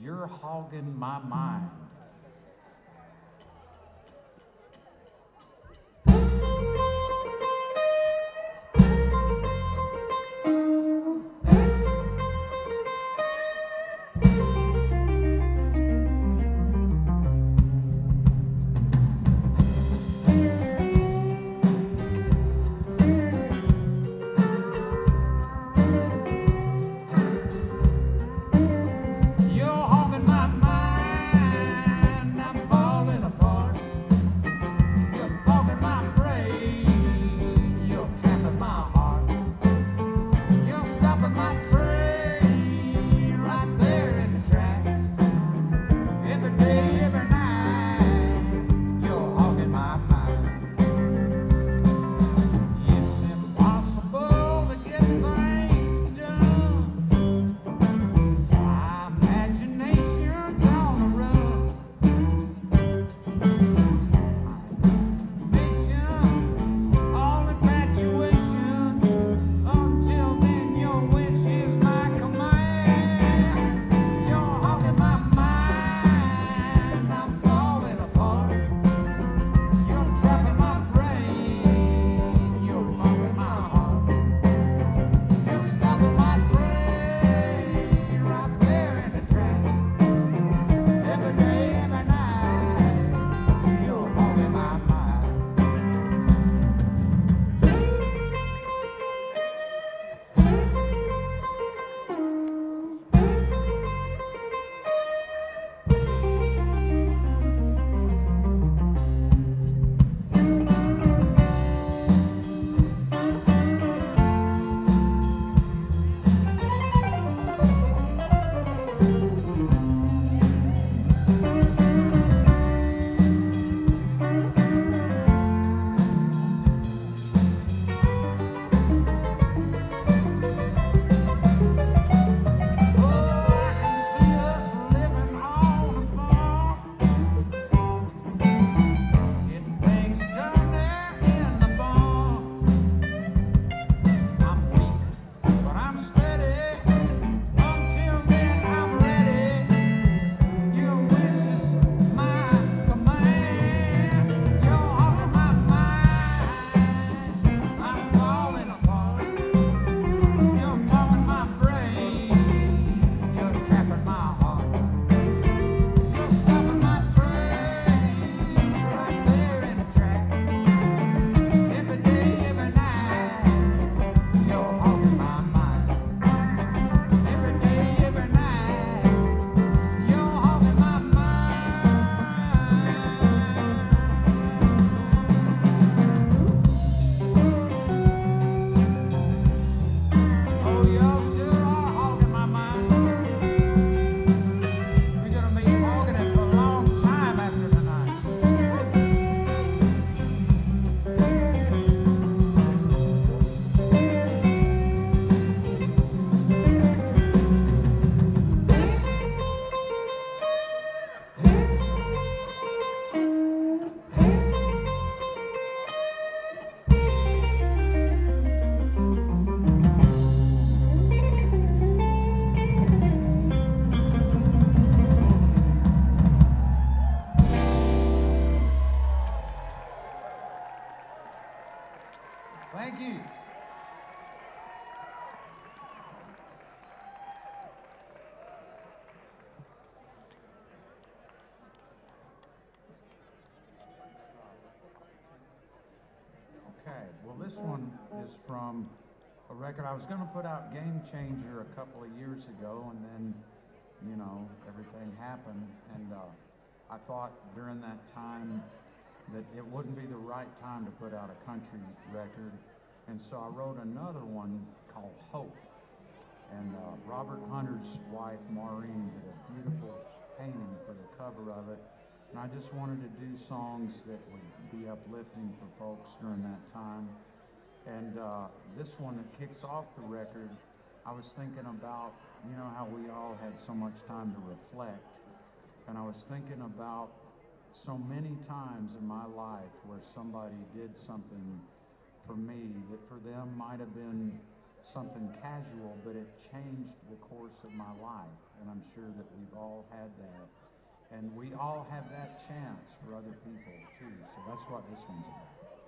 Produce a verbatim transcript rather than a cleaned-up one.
You're hogging my mind. Thank you. Okay, well this one is from a record I was going to put out, Game Changer, a couple of years ago, and then, you know, everything happened, and uh, I thought during that time that it wouldn't be the right time to put out a country record, and so I wrote another one called Hope. And uh, Robert Hunter's wife, Maureen, did a beautiful painting for the cover of it. And I just wanted to do songs that would be uplifting for folks during that time. And uh, this one that kicks off the record, I was thinking about, you know, how we all had so much time to reflect. And I was thinking about so many times in my life where somebody did something for me that for them might have been something casual, but it changed the course of my life. and I'm sure that we've all had that. And we all have that chance for other people too. So that's what this one's about.